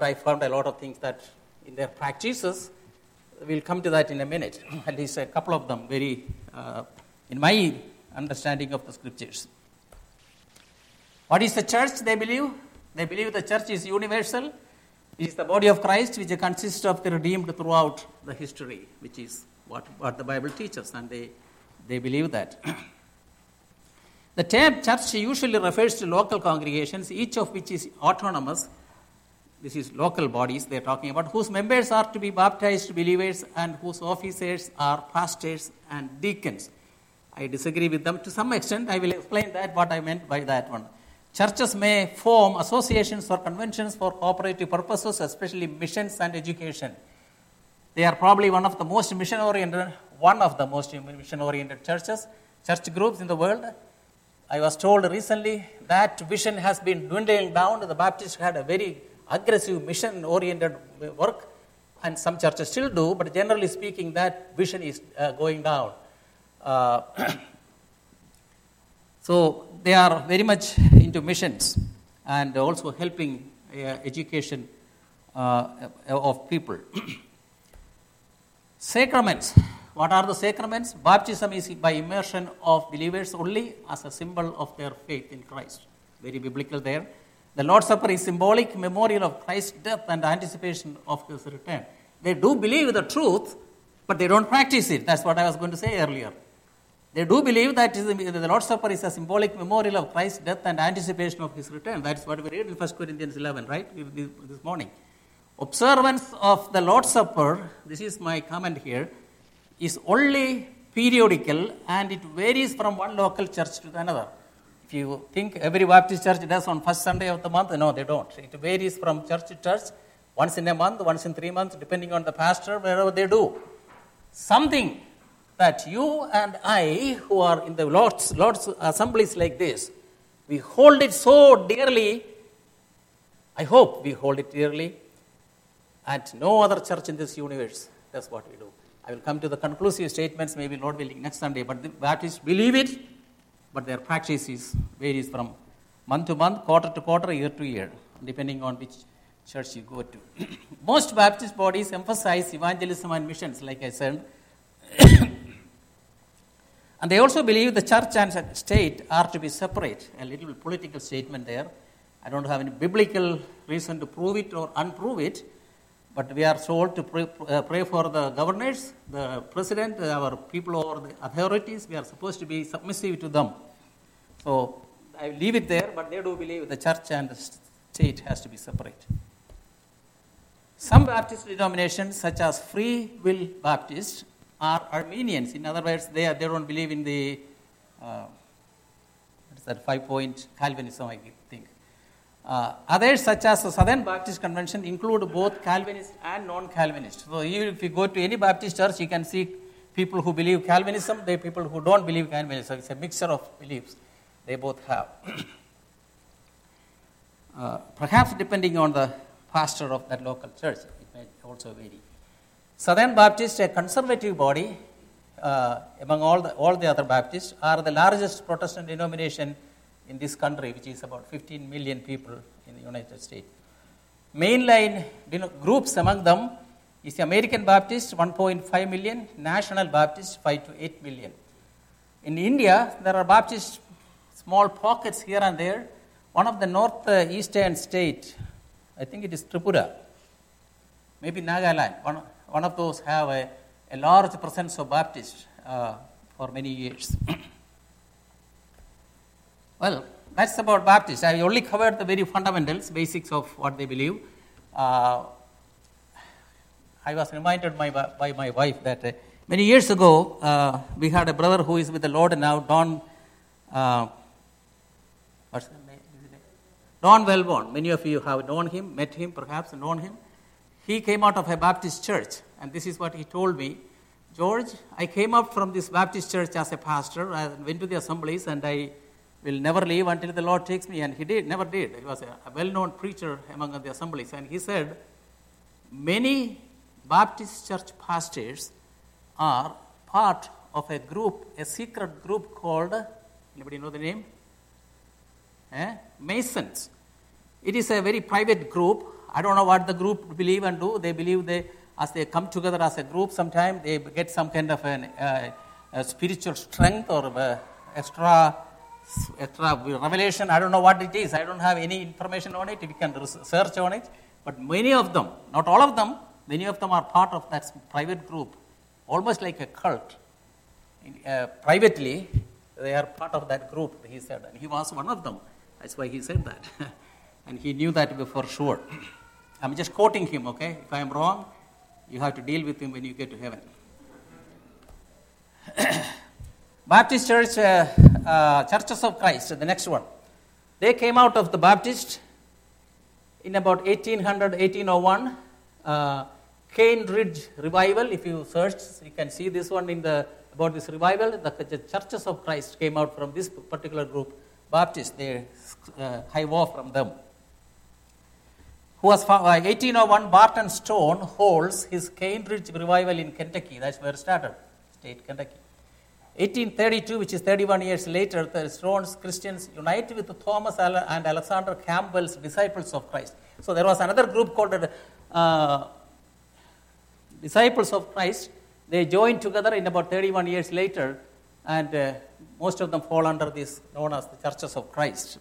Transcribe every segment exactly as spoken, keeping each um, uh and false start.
I found a lot of things that in their practices, we'll come to that in a minute, at least a couple of them, very, uh, in my understanding of the scriptures. What is the church, they believe? They believe the church is universal. It is the body of Christ, which consists of the redeemed throughout the history, which is what, what the Bible teaches, and they, they believe that. The term church usually refers to local congregations, each of which is autonomous. This is local bodies they're talking about, whose members are to be baptized believers and whose officers are pastors and deacons. I disagree with them to some extent. I will explain that, what I meant by that one. Churches may form associations or conventions for cooperative purposes, especially missions and education. They are probably one of the most mission-oriented, one of the most mission-oriented churches, church groups in the world. I was told recently that vision has been dwindling down. The Baptists had a very aggressive mission-oriented work, and some churches still do, but generally speaking, that vision is uh, going down. Uh, so they are very much into missions and also helping uh, education uh, of people. Sacraments. What are the sacraments? Baptism is by immersion of believers only as a symbol of their faith in Christ. Very biblical there. The Lord's Supper is symbolic memorial of Christ's death and anticipation of his return. They do believe the truth, but they don't practice it. That's what I was going to say earlier. They do believe that the Lord's Supper is a symbolic memorial of Christ's death and anticipation of his return. That's what we read in First Corinthians eleven, right, this morning. Observance of the Lord's Supper, this is my comment here, is only periodical, and it varies from one local church to another. If you think every Baptist church does on first Sunday of the month, no, they don't. It varies from church to church, once in a month, once in three months, depending on the pastor, wherever they do. Something that you and I, who are in the Lord's, Lord's assemblies like this, we hold it so dearly. I hope we hold it dearly, and no other church in this universe does what we do. I will come to the conclusive statements, maybe Lord willing, next Sunday. But the Baptists believe it, but their practice is varies from month to month, quarter to quarter, year to year, depending on which church you go to. Most Baptist bodies emphasize evangelism and missions, like I said. And they also believe the church and state are to be separate. A little political statement there. I don't have any biblical reason to prove it or unprove it. But we are told to pray, uh, pray for the governors, the president, our people over the authorities. We are supposed to be submissive to them. So I leave it there, but they do believe the church and the state has to be separate. Some Baptist denominations, such as Free Will Baptists, are Arminians. In other words, they are, they don't believe in the uh, what is that five-point Calvinism, I think. Uh, others, such as the Southern Baptist Convention, include both Calvinist and non-Calvinist. So even if you go to any Baptist church, you can see people who believe Calvinism, there are people who don't believe Calvinism. It's a mixture of beliefs they both have. uh, perhaps depending on the pastor of that local church, it may also vary. Southern Baptists, a conservative body uh, among all the, all the other Baptists, are the largest Protestant denomination in this country, which is about fifteen million people in the United States. Mainline groups among them is the American Baptist, one point five million, National Baptist, five to eight million. In India, there are Baptist small pockets here and there. One of the northeastern state, I think it is Tripura, maybe Nagaland, one, one of those have a, a large presence of Baptists uh, for many years. Well, that's about Baptists. I only covered the very fundamentals, basics of what they believe. Uh, I was reminded my, by my wife that uh, many years ago, uh, we had a brother who is with the Lord now, Don, uh, what's his name? Don Wellborn. Many of you have known him, met him, perhaps known him. He came out of a Baptist church, and this is what he told me. George, I came up from this Baptist church as a pastor. I went to the assemblies, and I will never leave until the Lord takes me. And he did, never did. He was a, a well-known preacher among the assemblies. And he said, many Baptist church pastors are part of a group, a secret group called, anybody know the name? Eh? Masons. It is a very private group. I don't know what the group believe and do. They believe they, as they come together as a group, sometime they get some kind of an, uh, a spiritual strength or uh, extra, extra revelation. I don't know what it is. I don't have any information on it. We can research on it. But many of them, not all of them, many of them are part of that private group, almost like a cult. Uh, privately, they are part of that group, he said. And he was one of them. That's why he said that. And he knew that for sure. I'm just quoting him, okay? If I am wrong, you have to deal with him when you get to heaven. Baptist Church, uh, uh, Churches of Christ, the next one. They came out of the Baptist in about eighteen hundred, eighteen oh one. Uh, Cane Ridge Revival, if you search, you can see this one in the about this revival. The, the Churches of Christ came out from this particular group. Baptist, they uh, hived off from them. Who was found, uh, eighteen oh one, Barton Stone holds his Cane Ridge Revival in Kentucky. That's where it started, state Kentucky. eighteen thirty-two, which is thirty-one years later, the Stone's Christians unite with Thomas and Alexander Campbell's Disciples of Christ. So there was another group called uh, Disciples of Christ. They joined together in about thirty-one years later, and uh, most of them fall under this known as the Churches of Christ.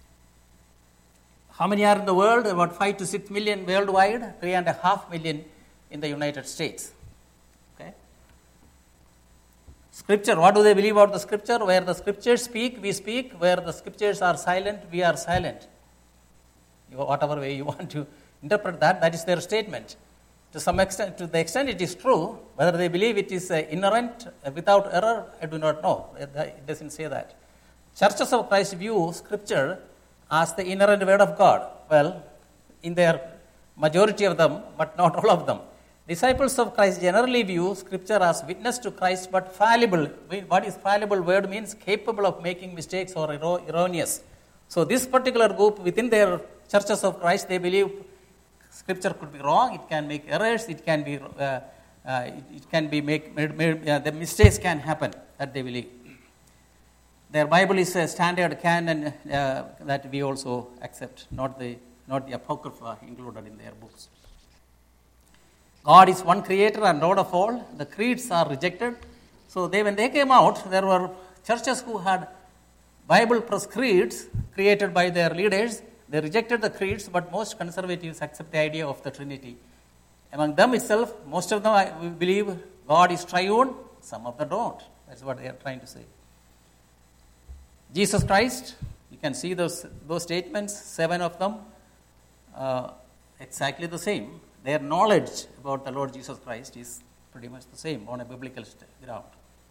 How many are in the world? About five to six million worldwide, three and a half million in the United States. Okay. Scripture, what do they believe about the Scripture? Where the Scriptures speak, we speak. Where the Scriptures are silent, we are silent. You, whatever way you want to interpret that, that is their statement. To some extent, to the extent it is true, whether they believe it is uh, inerrant, uh, without error, I do not know. It, it doesn't say that. Churches of Christ view Scripture as the inerrant word of God. Well, in their majority of them, but not all of them. Disciples of Christ generally view Scripture as witness to Christ, but fallible. What is fallible word means? Capable of making mistakes or erroneous. So this particular group, within their Churches of Christ, they believe Scripture could be wrong, it can make errors, it can be, uh, uh, it, it can be make, made, made, uh, the mistakes can happen, that they believe. Their Bible is a standard canon uh, that we also accept, not the, not the Apocrypha included in their books. God is one creator and Lord of all. The creeds are rejected. So they, when they came out, there were churches who had Bible plus creeds created by their leaders. They rejected the creeds, but most conservatives accept the idea of the Trinity. Among them itself, most of them I believe God is triune, some of them don't. That's what they are trying to say. Jesus Christ, you can see those, those statements, seven of them, uh, exactly the same. Their knowledge about the Lord Jesus Christ is pretty much the same on a biblical ground.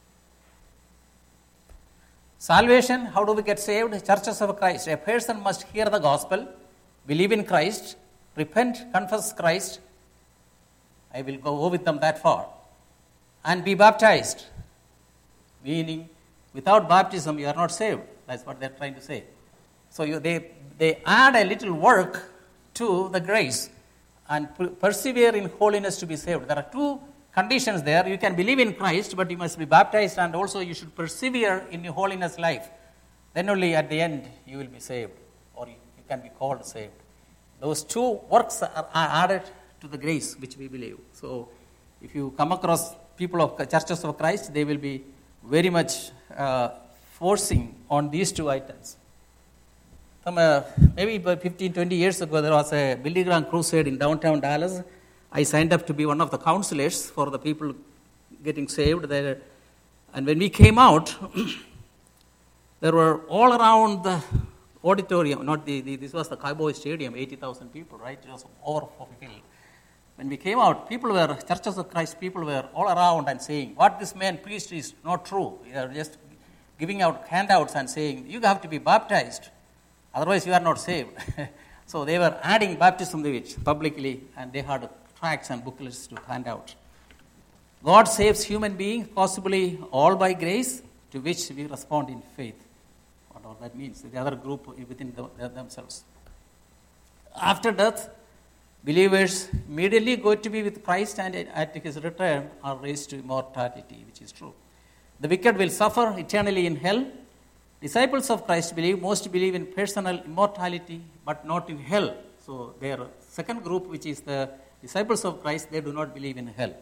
Salvation, how do we get saved? Churches of Christ. A person must hear the gospel, believe in Christ, repent, confess Christ. I will go with them that far. And be baptized. Meaning, without baptism, you are not saved. That's what they're trying to say. So you, they, they add a little work to the grace and persevere in holiness to be saved. There are two conditions there. You can believe in Christ, but you must be baptized, and also you should persevere in your holiness life. Then only at the end you will be saved, or you, you can be called saved. Those two works are, are added to the grace which we believe. So if you come across people of Churches of Christ, they will be very much uh, forcing on these two items. Some, uh, maybe about fifteen, twenty years ago, there was a Billy Graham crusade in downtown Dallas. I signed up to be one of the counselors for the people getting saved there. And when we came out, there were all around the auditorium, not the, the this was the Cowboy Stadium, eighty thousand people, right? It was overfilled. When we came out, people were, Churches of Christ people were all around and saying, what this man preached is not true. They are just giving out handouts and saying, you have to be baptized, otherwise you are not saved. So they were adding baptism which publicly, and they had tracts and booklets to hand out. God saves human beings, possibly all by grace, to which we respond in faith. Whatever that means, the other group within the, themselves. After death, believers immediately go to be with Christ, and at his return are raised to immortality, which is true. The wicked will suffer eternally in hell. Disciples of Christ believe, most believe in personal immortality, but not in hell. So their second group, which is the disciples of Christ, they do not believe in hell.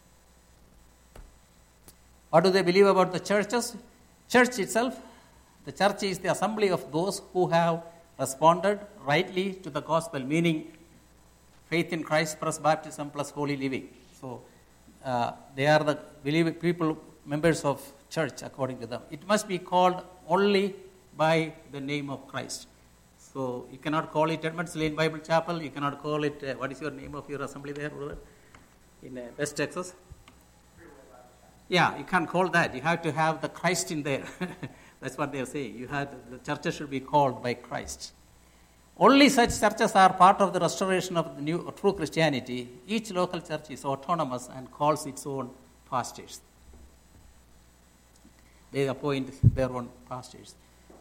What do they believe about the churches? Church itself, the church is the assembly of those who have responded rightly to the gospel, meaning faith in Christ plus baptism plus holy living. So uh, they are the believe people, members of church according to them. It must be called only by the name of Christ. So you cannot call it Edmonds Lane Bible Chapel. You cannot call it, uh, what is your name of your assembly there, brother? In uh, West Texas? Yeah, you can't call that. You have to have the Christ in there. That's what they are saying. You have the churches should be called by Christ. Only such churches are part of the restoration of the new true Christianity. Each local church is autonomous and calls its own pastors. They appoint their own pastors.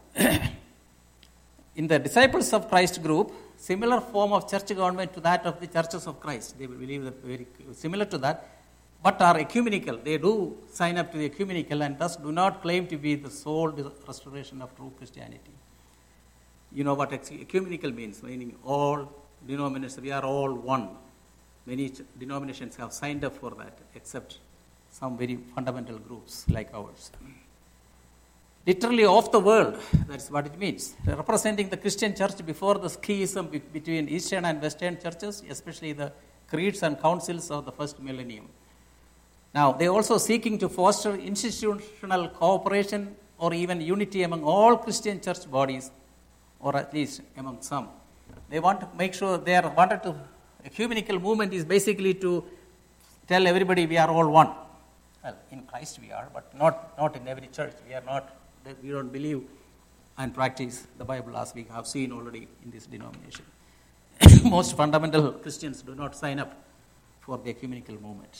In the Disciples of Christ group, similar form of church government to that of the churches of Christ. They believe that very similar to that, but are ecumenical. They do sign up to the ecumenical and thus do not claim to be the sole restoration of true Christianity. You know what ecumenical means, meaning all denominations, we are all one. Many denominations have signed up for that, except some very fundamental groups like ours. Literally of the world, that's what it means. Representing the Christian church before the schism between Eastern and Western churches, especially the creeds and councils of the first millennium. Now, they are also seeking to foster institutional cooperation or even unity among all Christian church bodies, or at least among some. They want to make sure they are wanted to, ecumenical movement is basically to tell everybody we are all one. Well, in Christ we are, but not, not in every church. We are not, we don't believe and practice the Bible as we have seen already in this denomination. Most fundamental Christians do not sign up for the ecumenical movement.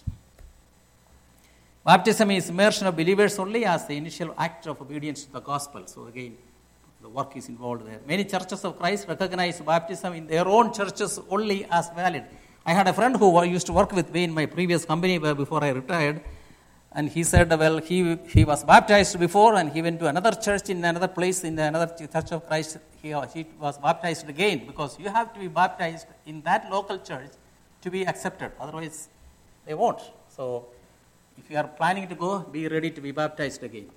Baptism is immersion of believers only as the initial act of obedience to the gospel. So again, the work is involved there. Many churches of Christ recognize baptism in their own churches only as valid. I had a friend who used to work with me in my previous company before I retired, and he said, well, he he was baptized before, and he went to another church in another place, in another church of Christ. He, he was baptized again, because you have to be baptized in that local church to be accepted. Otherwise, they won't. So, if you are planning to go, be ready to be baptized again.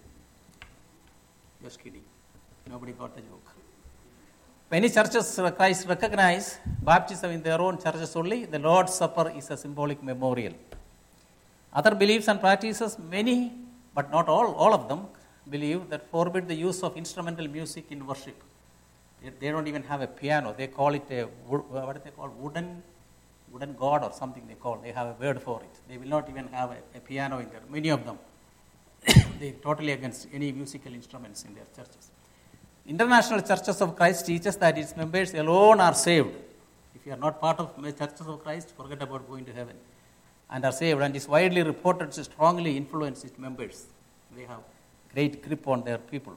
Just kidding. Nobody got the joke. Many churches of Christ recognize baptism in their own churches only. The Lord's Supper is a symbolic memorial. Other beliefs and practices, many, but not all, all of them, believe that forbid the use of instrumental music in worship. They, they don't even have a piano. They call it a, what do they call, wooden, wooden god or something they call. They have a word for it. They will not even have a, a piano in there. Many of them, they are totally against any musical instruments in their churches. International Churches of Christ teaches that its members alone are saved. If you are not part of the Churches of Christ, forget about going to heaven. And are saved, and is widely reported to strongly influence its members. They have great grip on their people.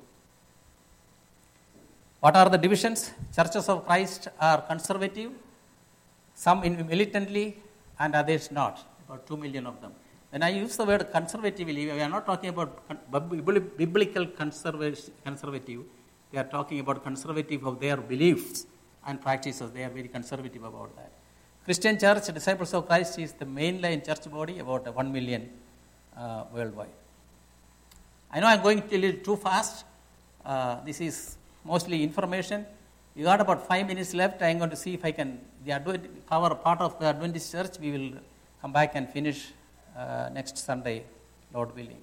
What are the divisions? Churches of Christ are conservative, some militantly, and others not. About two million of them. When I use the word conservatively, we are not talking about biblical conservative. We are talking about conservative of their beliefs and practices. They are very conservative about that. Christian Church, Disciples of Christ, is the mainline church body, about one million uh, worldwide. I know I'm going a little too fast. Uh, this is mostly information. We got about five minutes left. I'm going to see if I can the cover part of the Adventist Church. We will come back and finish uh, next Sunday, Lord willing.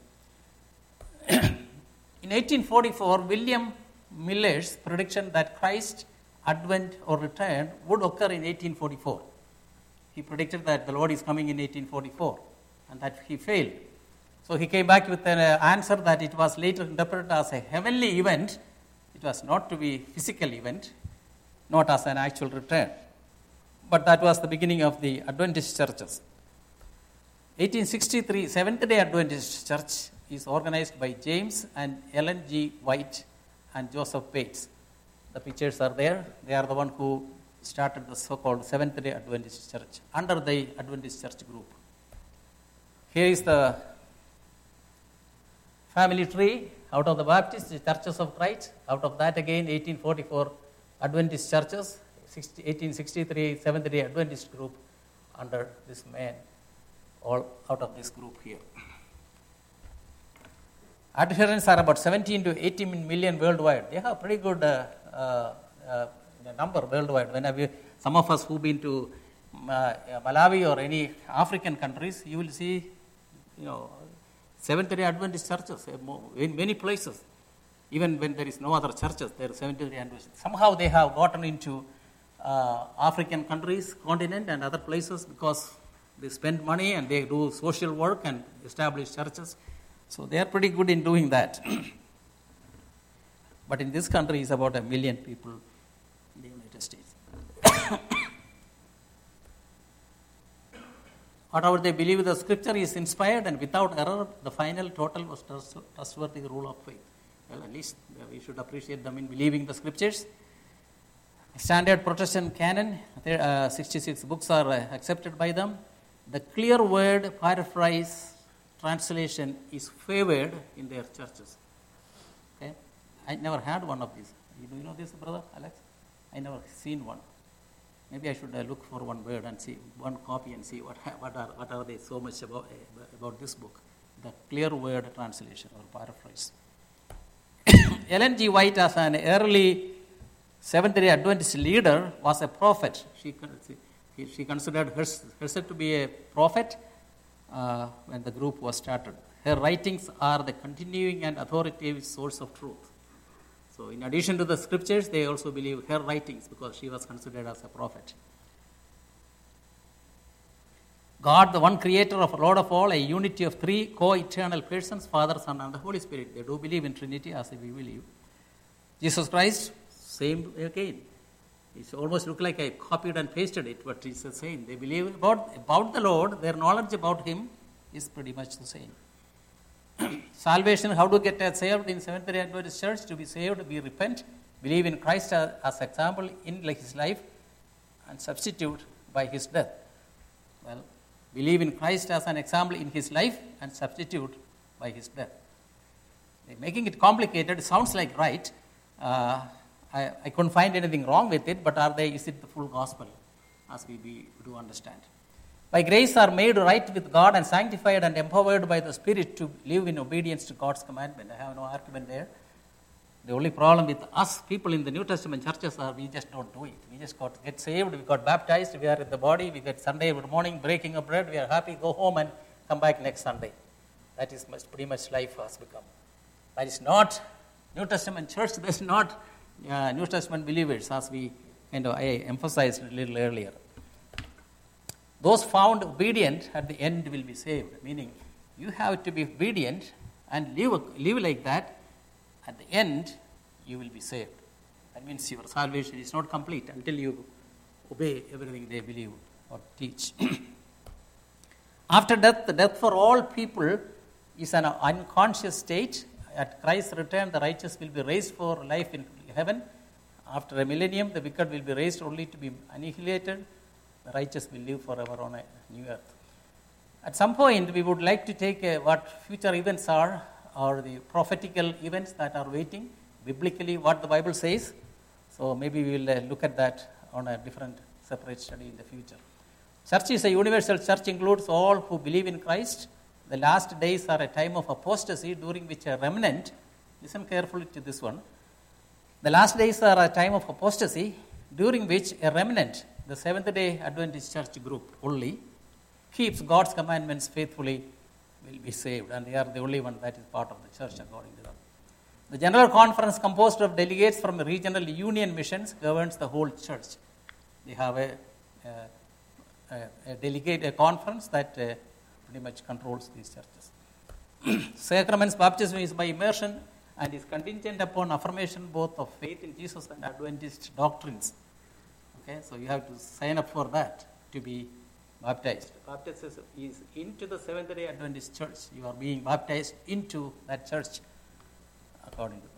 In eighteen forty-four, William Miller's prediction that Christ's advent or return would occur in eighteen forty-four. He predicted that the Lord is coming in eighteen forty-four, and that he failed. So he came back with an answer that it was later interpreted as a heavenly event. It was not to be a physical event, not as an actual return. But that was the beginning of the Adventist churches. eighteen sixty-three, Seventh-day Adventist Church is organized by James and Ellen G. White and Joseph Bates. The pictures are there. They are the one who started the so-called Seventh-day Adventist Church under the Adventist Church group. Here is the family tree out of the Baptist Churches of Christ. Out of that again, eighteen forty-four Adventist churches. eighteen sixty-three Seventh-day Adventist group under this man, all out of this group here. Adherents are about seventeen to eighteen million worldwide. They have pretty good uh, uh, uh, number worldwide. When we, some of us who've been to uh, Malawi or any African countries, you will see, you know, Seventh-day Adventist churches in many places. Even when there is no other churches, there are Seventh-day Adventist. Somehow they have gotten into uh, African countries, continent, and other places because they spend money and they do social work and establish churches. So they are pretty good in doing that. But in this country, it's about a million people in the United States. Whatever they believe the scripture is inspired and without error, the final total was trustworthy rule of faith. Well, at least we should appreciate them in believing the scriptures. Standard Protestant canon, uh, sixty-six books are uh, accepted by them. The clear word paraphrase translation is favored in their churches. Okay, I never had one of these. Do you know this, brother Alex? I never seen one. Maybe I should uh, look for one word and see one copy and see what what are what are they so much about uh, about this book, the clear word translation or paraphrase. Ellen G. White, as an early Seventh-day Adventist leader, was a prophet. She she considered herself to be a prophet uh, when the group was started. Her writings are the continuing and authoritative source of truth. So in addition to the scriptures, they also believe her writings because she was considered as a prophet. God, the one creator of Lord of all, a unity of three co-eternal persons, Father, Son, and the Holy Spirit. They do believe in Trinity as we believe. Jesus Christ, same again. It almost look like I copied and pasted it, but it's the same. They believe about, about the Lord, their knowledge about Him is pretty much the same. Salvation, how to get saved in Seventh-day Adventist Church? To be saved, we repent, believe in Christ as, as example in His life, and substitute by His death. Well, believe in Christ as an example in His life and substitute by His death. They're making it complicated. It sounds like right. Uh, I, I couldn't find anything wrong with it, but are they? Is it the full gospel, as we, we do understand? By grace are made right with God and sanctified and empowered by the Spirit to live in obedience to God's commandment. I have no argument there. The only problem with us people in the New Testament churches are we just don't do it. We just got get saved, we got baptized, we are in the body, we get Sunday morning breaking of bread, we are happy, go home and come back next Sunday. That is much, pretty much life has become. That is not New Testament church, that is not uh, New Testament believers, as we kind of I emphasized a little earlier. Those found obedient at the end will be saved, meaning you have to be obedient and live, live like that. At the end, you will be saved. That means your salvation is not complete until you obey everything they believe or teach. After death, the death for all people is an unconscious state. At Christ's return, the righteous will be raised for life in heaven. After a millennium, the wicked will be raised only to be annihilated. The righteous will live forever on a new earth. At some point, we would like to take uh, what future events are, or the prophetical events that are waiting, biblically what the Bible says. So maybe we will uh, look at that on a different separate study in the future. Church is a universal church, includes all who believe in Christ. The last days are a time of apostasy during which a remnant, listen carefully to this one, the last days are a time of apostasy during which a remnant, the Seventh-day Adventist Church group only, keeps God's commandments faithfully, will be saved, and they are the only one that is part of the church according to them. The General Conference, composed of delegates from regional union missions, governs the whole church. They have a, a, a, a delegate, a conference that uh, pretty much controls these churches. Sacraments, baptism is by immersion and is contingent upon affirmation both of faith in Jesus and Adventist doctrines. Okay, so you have to sign up for that to be baptized. Baptism is into the Seventh-day Adventist Church. You are being baptized into that church according to them.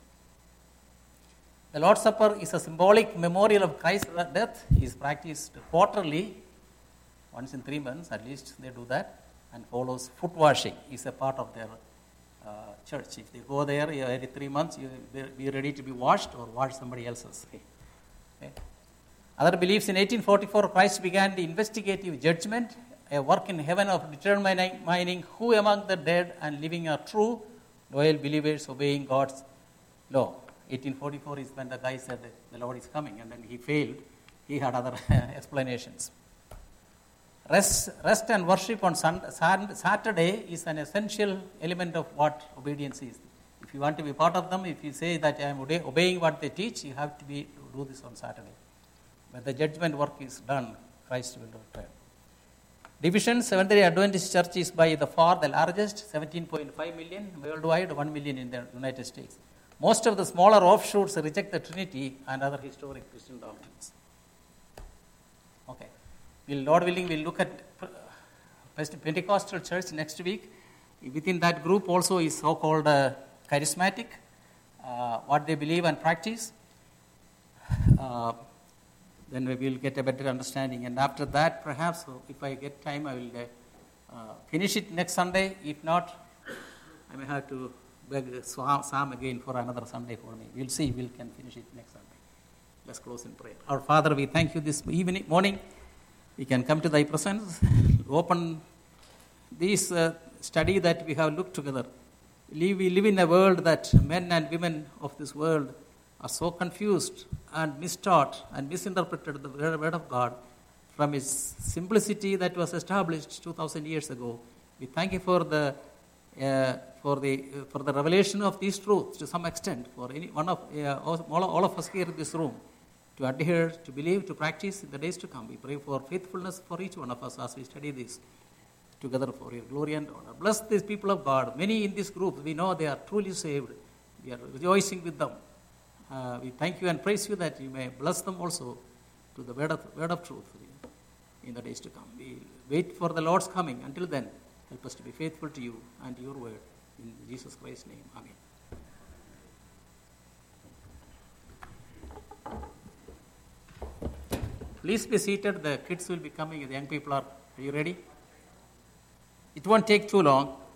The Lord's Supper is a symbolic memorial of Christ's death. It is practiced quarterly, once in three months at least they do that, and follows foot washing is a part of their uh, church. If they go there every three months, you be ready to be washed or wash somebody else's. Okay. Okay. Other beliefs, in eighteen forty-four, Christ began the investigative judgment, a work in heaven of determining who among the dead and living are true, loyal believers obeying God's law. eighteen forty-four is when the guy said that the Lord is coming, and then he failed. He had other explanations. Rest, rest and worship on Saturday is an essential element of what obedience is. If you want to be part of them, if you say that I am obeying what they teach, you have to be to do this on Saturday. When the judgment work is done, Christ will return. Division, Seventh-day Adventist Church is by the far the largest, seventeen point five million worldwide, one million in the United States. Most of the smaller offshoots reject the Trinity and other historic Christian doctrines. Okay. We'll, Lord willing, we'll look at Pentecostal church next week. Within that group also is so-called uh, charismatic, uh, what they believe and practice. Uh, then we will get a better understanding. And after that, perhaps, if I get time, I will uh, finish it next Sunday. If not, I may have to beg Sam again for another Sunday for me. We'll see. We can finish it next Sunday. Let's close in prayer. Our Father, we thank you this evening, morning. We can come to thy presence, open this uh, study that we have looked together. We live in a world that men and women of this world are so confused and mistaught and misinterpreted the word of God from its simplicity that was established two thousand years ago. We thank you for the uh, for the uh, for the revelation of these truths to some extent for any one of uh, all, all of us here in this room to adhere, to believe, to practice in the days to come. We pray for faithfulness for each one of us as we study this together for your glory and honor. Bless these people of God. Many in this group, we know they are truly saved. We are rejoicing with them. Uh, we thank you and praise you that you may bless them also to the word of, word of truth in the days to come. We wait for the Lord's coming. Until then, help us to be faithful to you and to your word. In Jesus Christ's name, amen. Please be seated. The kids will be coming. The young people are. Are you ready? It won't take too long.